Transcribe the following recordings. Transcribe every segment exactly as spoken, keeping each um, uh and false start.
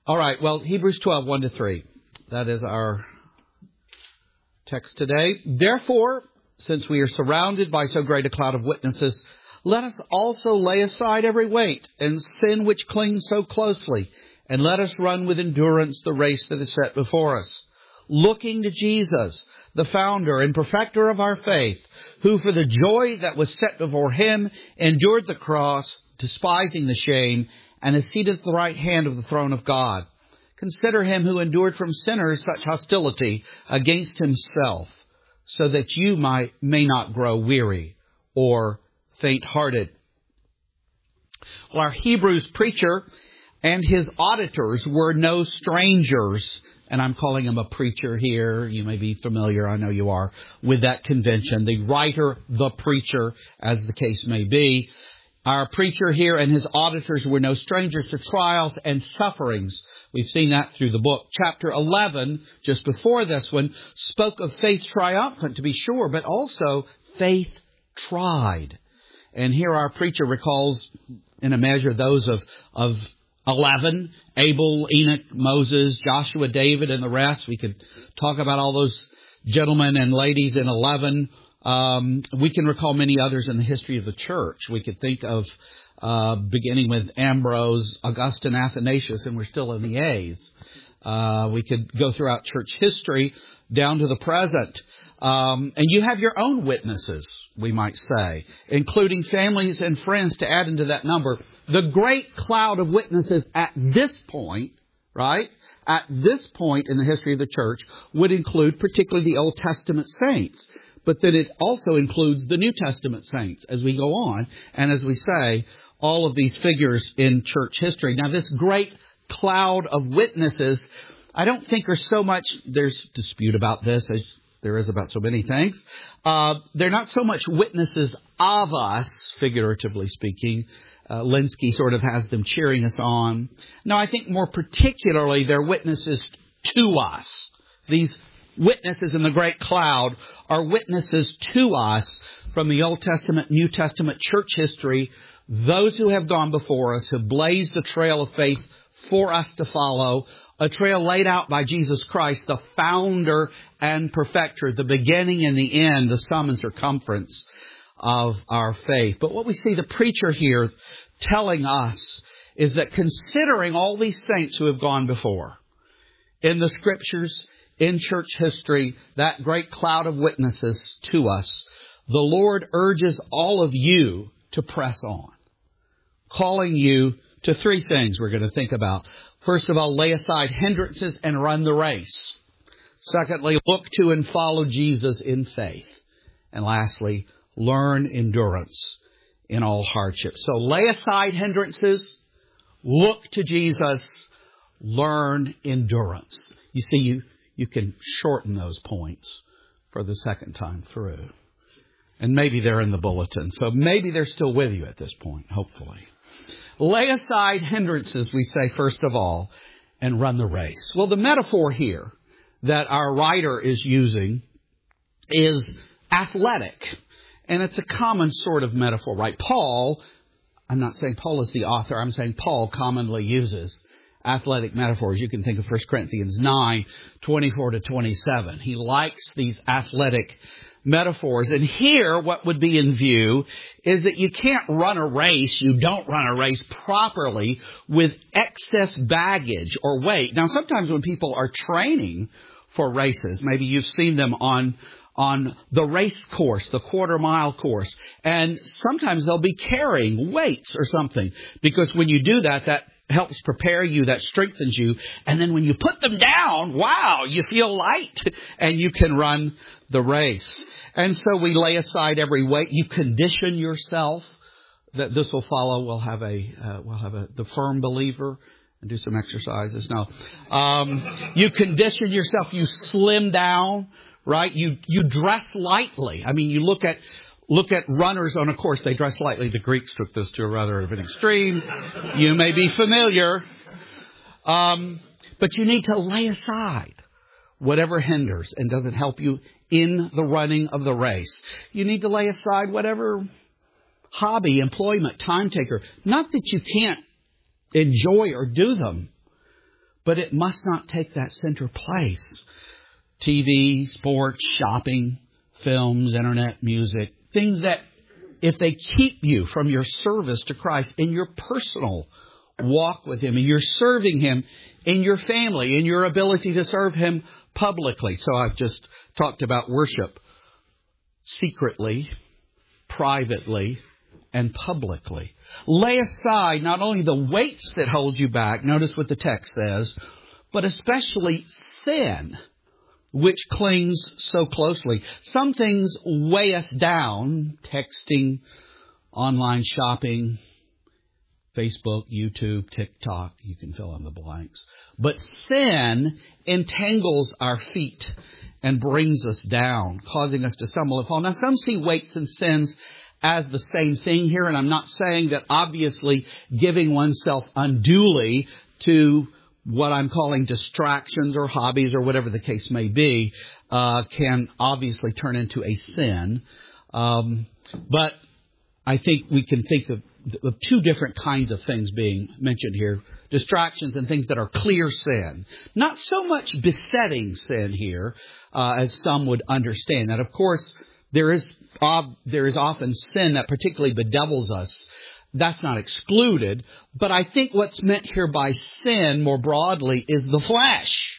All right, well, Hebrews twelve, one to three. That is our text today. Therefore, since we are surrounded by so great a cloud of witnesses, let us also lay aside every weight and sin which clings so closely, and let us run with endurance the race that is set before us, looking to Jesus, the founder and perfecter of our faith, who for the joy that was set before him endured the cross, despising the shame, and is seated at the right hand of the throne of God. Consider him who endured from sinners such hostility against himself, so that you might may not grow weary or faint-hearted. Well, our Hebrews preacher and his auditors were no strangers, and I'm calling him a preacher here. You may be familiar, I know you are, with that convention. The writer, the preacher, as the case may be. Our preacher here and his auditors were no strangers to trials and sufferings. We've seen that through the book. Chapter eleven, just before this one, spoke of faith triumphant, to be sure, but also faith tried. And here our preacher recalls, in a measure, those of, of eleven, Abel, Enoch, Moses, Joshua, David, and the rest. We could talk about all those gentlemen and ladies in eleven. Um, we can recall many others in the history of the church. We could think of, uh, beginning with Ambrose, Augustine, Athanasius, and we're still in the A's. Uh, we could go throughout church history down to the present. Um, and you have your own witnesses, we might say, including families and friends to add into that number. The great cloud of witnesses at this point, right, at this point in the history of the church would include particularly the Old Testament saints. But then it also includes the New Testament saints as we go on. And as we say, all of these figures in church history. Now, this great cloud of witnesses, I don't think are so much, there's dispute about this as there is about so many things. Uh, they're not so much witnesses of us, figuratively speaking. Uh, Linsky sort of has them cheering us on. No, I think more particularly they're witnesses to us. These witnesses in the great cloud are witnesses to us from the Old Testament, New Testament church history. Those who have gone before us have blazed the trail of faith for us to follow, a trail laid out by Jesus Christ, the founder and perfecter, the beginning and the end, the sum and circumference of our faith. But what we see the preacher here telling us is that considering all these saints who have gone before in the Scriptures, in church history, that great cloud of witnesses to us, the Lord urges all of you to press on, calling you to three things we're going to think about. First of all, lay aside hindrances and run the race. Secondly, look to and follow Jesus in faith. And lastly, learn endurance in all hardship. So lay aside hindrances, look to Jesus, learn endurance. You see, you You can shorten those points for the second time through. And maybe they're in the bulletin. So maybe they're still with you at this point, hopefully. Lay aside hindrances, we say, first of all, and run the race. Well, the metaphor here that our writer is using is athletic. And it's a common sort of metaphor, right? Paul, I'm not saying Paul is the author. I'm saying Paul commonly uses athletic metaphors. You can think of First Corinthians nine, twenty-four to twenty-seven. He likes these athletic metaphors. And here, what would be in view is that you can't run a race, you don't run a race properly with excess baggage or weight. Now, sometimes when people are training for races, maybe you've seen them on on the race course, the quarter mile course, and sometimes they'll be carrying weights or something, because when you do that, that helps prepare you, that strengthens you. And then when you put them down, wow, you feel light and you can run the race. And so we lay aside every weight. You condition yourself that this will follow. We'll have a, uh, we'll have a, the firm believer and do some exercises. No, um, you condition yourself. You slim down, right? You, you dress lightly. I mean, you look at, Look at runners on a course. They dress lightly. The Greeks took this to a rather of an extreme. You may be familiar. Um, but you need to lay aside whatever hinders and doesn't help you in the running of the race. You need to lay aside whatever hobby, employment, time taker. Not that you can't enjoy or do them, but it must not take that center place. T V, sports, shopping, films, internet, music, things that if they keep you from your service to Christ in your personal walk with Him, and you're serving Him in your family, in your ability to serve Him publicly. So I've just talked about worship secretly, privately, and publicly. Lay aside not only the weights that hold you back, notice what the text says, but especially sin, which clings so closely. Some things weigh us down, texting, online shopping, Facebook, YouTube, TikTok, you can fill in the blanks. But sin entangles our feet and brings us down, causing us to stumble and fall. Now, some see weights and sins as the same thing here, and I'm not saying that obviously giving oneself unduly to what I'm calling distractions or hobbies or whatever the case may be uh, can obviously turn into a sin. Um, but I think we can think of, of two different kinds of things being mentioned here. Distractions and things that are clear sin. Not so much besetting sin here uh, as some would understand. That, of course, there is uh, there is often sin that particularly bedevils us. That's not excluded. But I think what's meant here by sin more broadly is the flesh.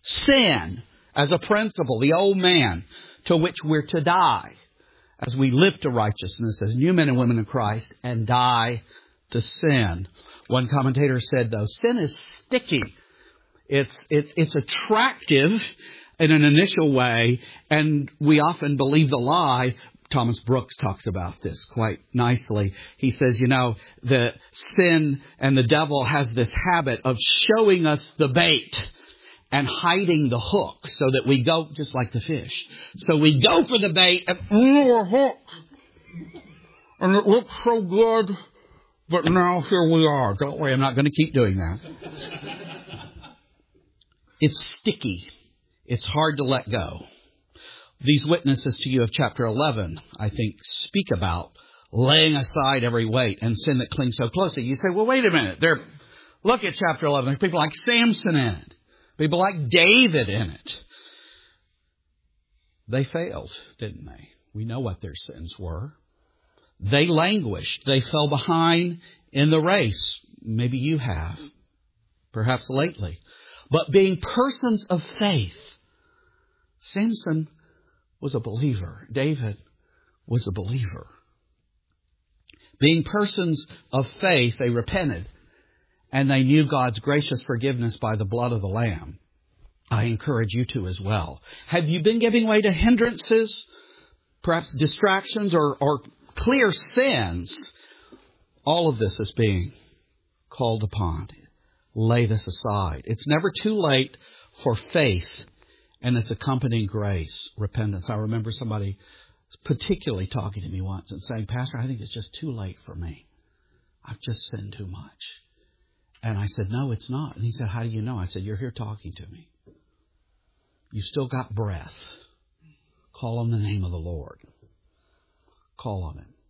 Sin as a principle, the old man to which we're to die as we live to righteousness as new men and women in Christ and die to sin. One commentator said, though, sin is sticky. It's, it's, it's attractive in an initial way, and we often believe the lie. Thomas Brooks talks about this quite nicely. He says, you know, the sin and the devil has this habit of showing us the bait and hiding the hook so that we go just like the fish. So we go for the bait and oh, a hook. And it looks so good, but now here we are. Don't worry, I'm not going to keep doing that. It's sticky. It's hard to let go. These witnesses to you of chapter eleven, I think, speak about laying aside every weight and sin that clings so closely. You say, well, wait a minute. There, look at chapter eleven. There's people like Samson in it. People like David in it. They failed, didn't they? We know what their sins were. They languished. They fell behind in the race. Maybe you have. Perhaps lately. But being persons of faith, Samson was a believer. David was a believer. Being persons of faith, they repented, and they knew God's gracious forgiveness by the blood of the Lamb. I encourage you to as well. Have you been giving way to hindrances, perhaps distractions, or, or clear sins? All of this is being called upon. Lay this aside. It's never too late for faith and its accompanying grace, repentance. I remember somebody particularly talking to me once and saying, Pastor, I think it's just too late for me. I've just sinned too much. And I said, no, it's not. And he said, how do you know? I said, you're here talking to me. You still got breath. Call on the name of the Lord. Call on Him.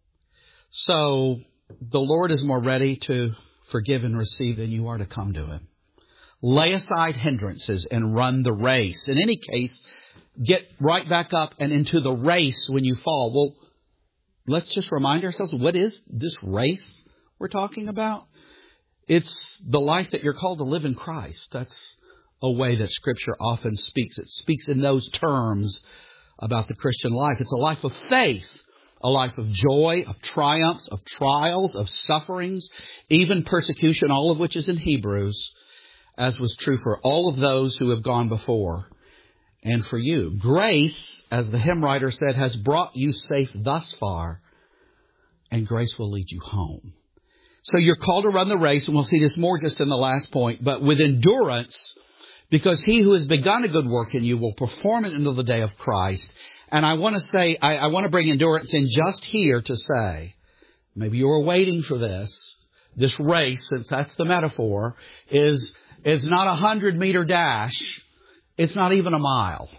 So the Lord is more ready to forgive and receive than you are to come to Him. Lay aside hindrances and run the race. In any case, get right back up and into the race when you fall. Well, let's just remind ourselves, what is this race we're talking about? It's the life that you're called to live in Christ. That's a way that Scripture often speaks. It speaks in those terms about the Christian life. It's a life of faith, a life of joy, of triumphs, of trials, of sufferings, even persecution, all of which is in Hebrews, as was true for all of those who have gone before and for you. Grace, as the hymn writer said, has brought you safe thus far, and grace will lead you home. So you're called to run the race, and we'll see this more just in the last point, but with endurance, because he who has begun a good work in you will perform it until the day of Christ. And I want to say, I, I want to bring endurance in just here to say, maybe you were waiting for this. This race, since that's the metaphor, is is not a hundred meter dash. It's not even a mile.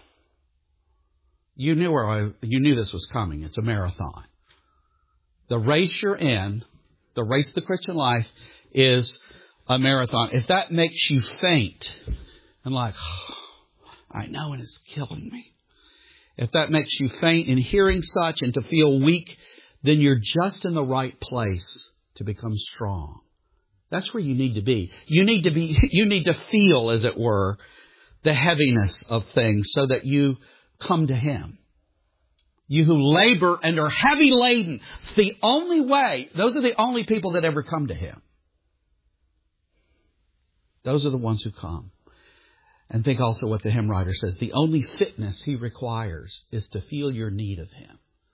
You knew where I, you knew this was coming. It's a marathon. The race you're in, the race of the Christian life, is a marathon, if that makes you faint and like, oh, I know it is killing me. If that makes you faint in hearing such and to feel weak, then you're just in the right place to become strong. That's where you need to be. You need to be, you need to feel, as it were, the heaviness of things so that you come to Him. You who labor and are heavy laden. It's the only way. Those are the only people that ever come to Him. Those are the ones who come. And think also what the hymn writer says. The only fitness He requires is to feel your need of Him.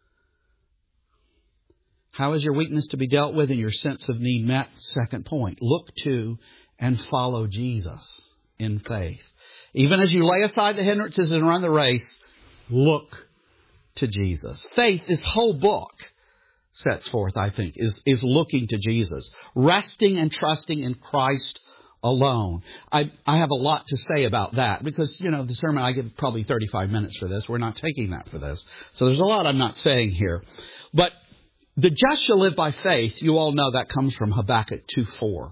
How is your weakness to be dealt with and your sense of need met? Second point. Look to and follow Jesus in faith. Even as you lay aside the hindrances and run the race, look to Jesus. Faith, this whole book sets forth, I think, is, is looking to Jesus. Resting and trusting in Christ alone. I, I have a lot to say about that because, you know, the sermon, I give probably thirty-five minutes for this. We're not taking that for this. So there's a lot I'm not saying here. But the just shall live by faith. You all know that comes from Habakkuk two four.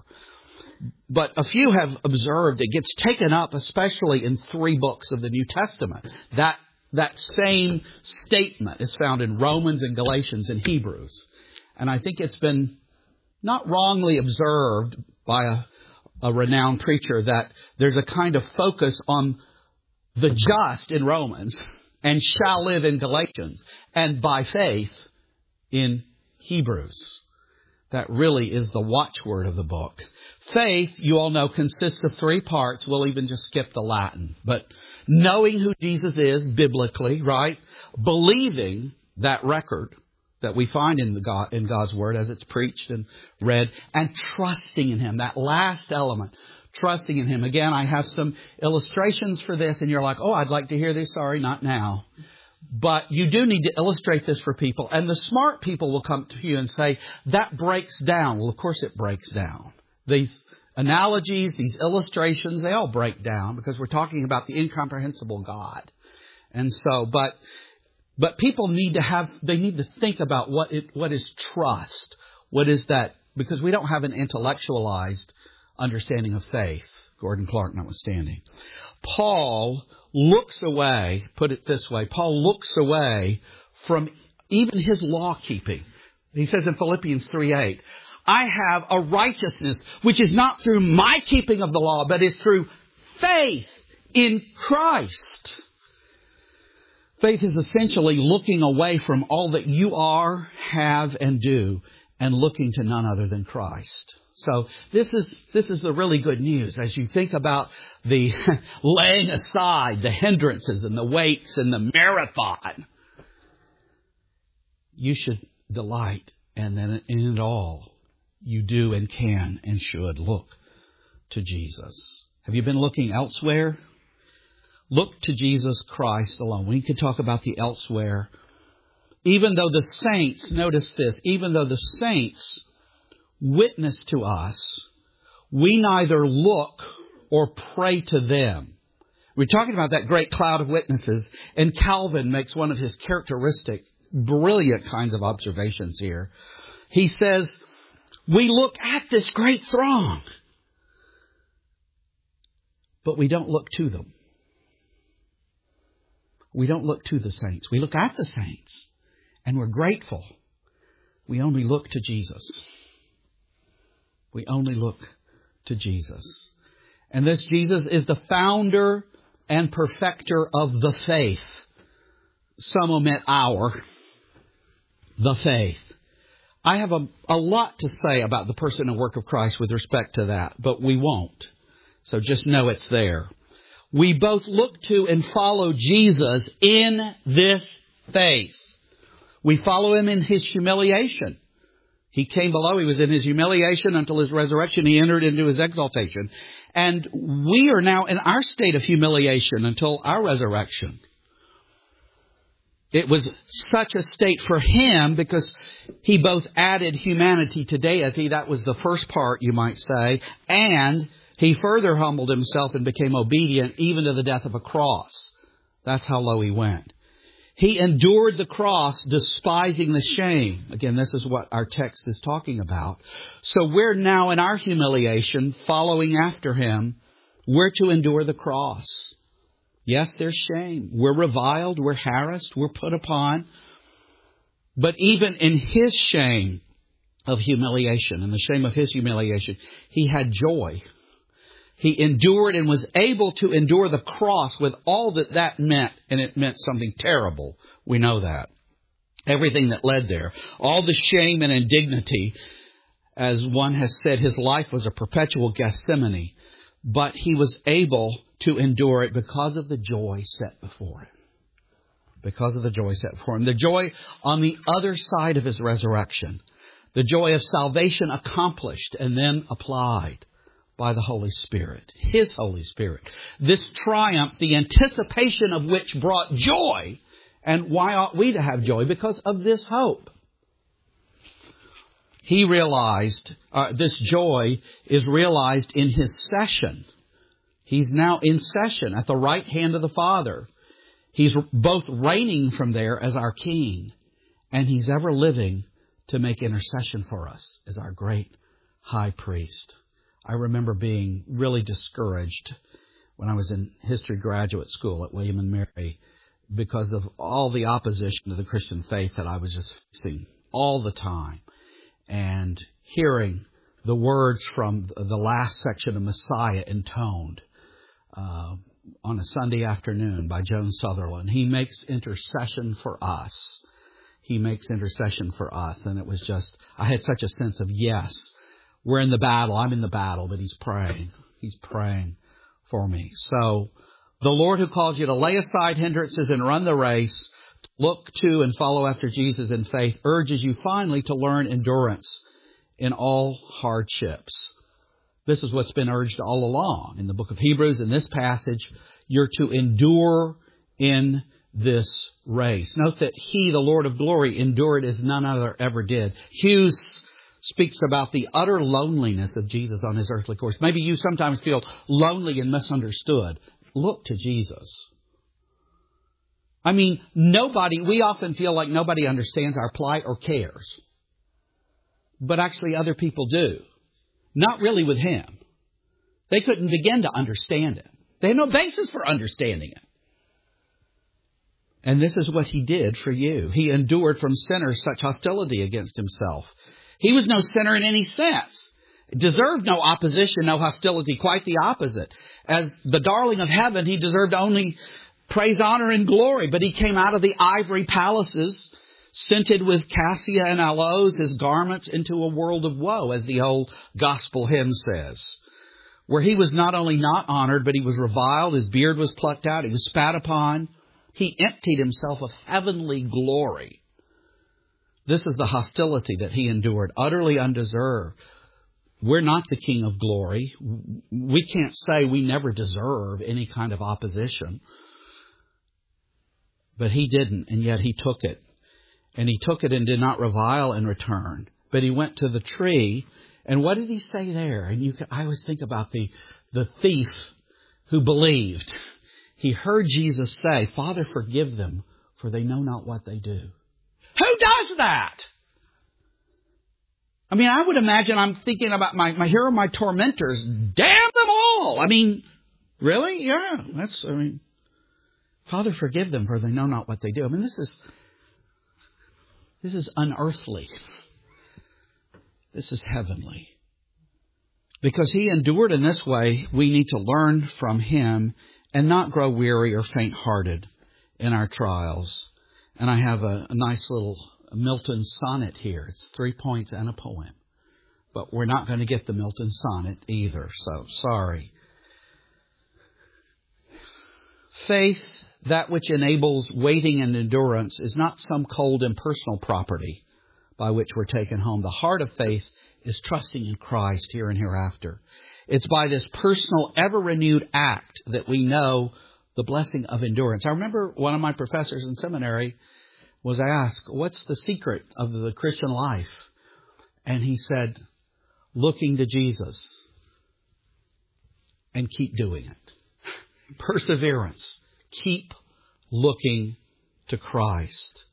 But a few have observed it gets taken up, especially in three books of the New Testament. That that same statement is found in Romans and Galatians and Hebrews. And I think it's been not wrongly observed by a, a renowned preacher that there's a kind of focus on the just in Romans and shall live in Galatians and by faith in Hebrews. That really is the watchword of the book. Faith, you all know, consists of three parts. We'll even just skip the Latin. But knowing who Jesus is biblically, right? Believing that record that we find in the God, in God's Word as it's preached and read. And trusting in Him. That last element. Trusting in Him. Again, I have some illustrations for this. And you're like, oh, I'd like to hear this. Sorry, not now. But you do need to illustrate this for people. And the smart people will come to you and say, that breaks down. Well, of course it breaks down. These analogies, these illustrations, they all break down because we're talking about the incomprehensible God. And so, but, but people need to have, they need to think about what it, what is trust? What is that? Because we don't have an intellectualized understanding of faith, Gordon Clark notwithstanding. Paul looks away, put it this way, Paul looks away from even his law keeping. He says in Philippians three eight, I have a righteousness which is not through my keeping of the law, but is through faith in Christ. Faith is essentially looking away from all that you are, have, and do, and looking to none other than Christ. So this is this is the really good news as you think about the laying aside the hindrances and the weights and the marathon. You should delight, and then in it all, you do and can and should look to Jesus. Have you been looking elsewhere? Look to Jesus Christ alone. We could talk about the elsewhere. Even though the saints, notice this, even though the saints witness to us, we neither look or pray to them. We're talking about that great cloud of witnesses, and Calvin makes one of his characteristic, brilliant kinds of observations here. He says, we look at this great throng, but we don't look to them. We don't look to the saints. We look at the saints, and we're grateful. We only look to Jesus. We only look to Jesus. And this Jesus is the founder and perfecter of the faith. Some omit our, the faith. I have a, a lot to say about the person and work of Christ with respect to that, but we won't. So just know it's there. We both look to and follow Jesus in this faith. We follow Him in His humiliation. He came below. He was in His humiliation until His resurrection. He entered into His exaltation. And we are now in our state of humiliation until our resurrection. It was such a state for Him because He both added humanity to deity. That was the first part, you might say. And He further humbled Himself and became obedient even to the death of a cross. That's how low He went. He endured the cross, despising the shame. Again, this is what our text is talking about. So we're now in our humiliation, following after Him. We're to endure the cross. Yes, there's shame. We're reviled, we're harassed, we're put upon. But even in His shame of humiliation, and the shame of His humiliation, He had joy. He endured and was able to endure the cross with all that that meant, and it meant something terrible. We know that. Everything that led there. All the shame and indignity. As one has said, His life was a perpetual Gethsemane. But He was able to endure it because of the joy set before Him. Because of the joy set before Him. The joy on the other side of His resurrection. The joy of salvation accomplished and then applied by the Holy Spirit. His Holy Spirit. This triumph, the anticipation of which brought joy. And why ought we to have joy? Because of this hope. He realized, uh, this joy is realized in His session. He's now in session at the right hand of the Father. He's both reigning from there as our King, and He's ever living to make intercession for us as our great high priest. I remember being really discouraged when I was in history graduate school at William and Mary because of all the opposition to the Christian faith that I was just facing all the time. And hearing the words from the last section of Messiah intoned uh, on a Sunday afternoon by Joan Sutherland. He makes intercession for us. He makes intercession for us. And it was just, I had such a sense of, yes, we're in the battle. I'm in the battle, but He's praying. He's praying for me. So the Lord who calls you to lay aside hindrances and run the race, look to and follow after Jesus in faith, urges you finally to learn endurance in all hardships. This is what's been urged all along in the book of Hebrews. In this passage, you're to endure in this race. Note that He, the Lord of glory, endured as none other ever did. Hughes speaks about the utter loneliness of Jesus on His earthly course. Maybe you sometimes feel lonely and misunderstood. Look to Jesus. I mean, nobody, we often feel like nobody understands our plight or cares. But actually other people do. Not really with Him. They couldn't begin to understand Him. They had no basis for understanding Him. And this is what He did for you. He endured from sinners such hostility against Himself. He was no sinner in any sense. Deserved no opposition, no hostility, quite the opposite. As the darling of heaven, He deserved only praise, honor, and glory. But He came out of the ivory palaces, scented with cassia and aloes, His garments into a world of woe, as the old gospel hymn says. Where He was not only not honored, but He was reviled. His beard was plucked out. He was spat upon. He emptied Himself of heavenly glory. This is the hostility that He endured, utterly undeserved. We're not the King of glory. We can't say we never deserve any kind of opposition. But He didn't, and yet He took it. And He took it and did not revile in return. But He went to the tree, and what did He say there? And you can, I always think about the, the thief who believed. He heard Jesus say, Father, forgive them, for they know not what they do. Who does that? I mean, I would imagine I'm thinking about my, my here are my tormentors. Damn them all. I mean, really? Yeah, that's, I mean, Father, forgive them, for they know not what they do. I mean, this is, this is unearthly. This is heavenly. Because He endured in this way, we need to learn from Him and not grow weary or faint-hearted in our trials. And I have a, a nice little Milton sonnet here. It's three points and a poem. But we're not going to get the Milton sonnet either, so sorry. Faith, that which enables waiting and endurance, is not some cold impersonal property by which we're taken home. The heart of faith is trusting in Christ here and hereafter. It's by this personal, ever-renewed act that we know the blessing of endurance. I remember one of my professors in seminary was asked, what's the secret of the Christian life? And he said, looking to Jesus and keep doing it. Perseverance. Keep looking to Christ.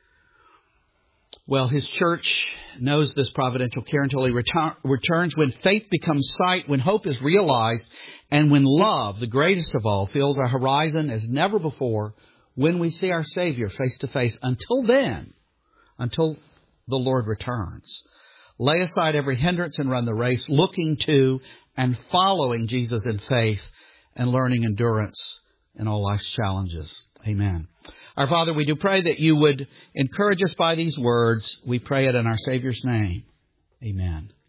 Well, His church knows this providential care until He retur- returns, when faith becomes sight, when hope is realized, and when love, the greatest of all, fills our horizon as never before, when we see our Savior face to face. Until then, until the Lord returns, lay aside every hindrance and run the race, looking to and following Jesus in faith and learning endurance in all life's challenges. Amen. Our Father, we do pray that you would encourage us by these words. We pray it in our Savior's name. Amen.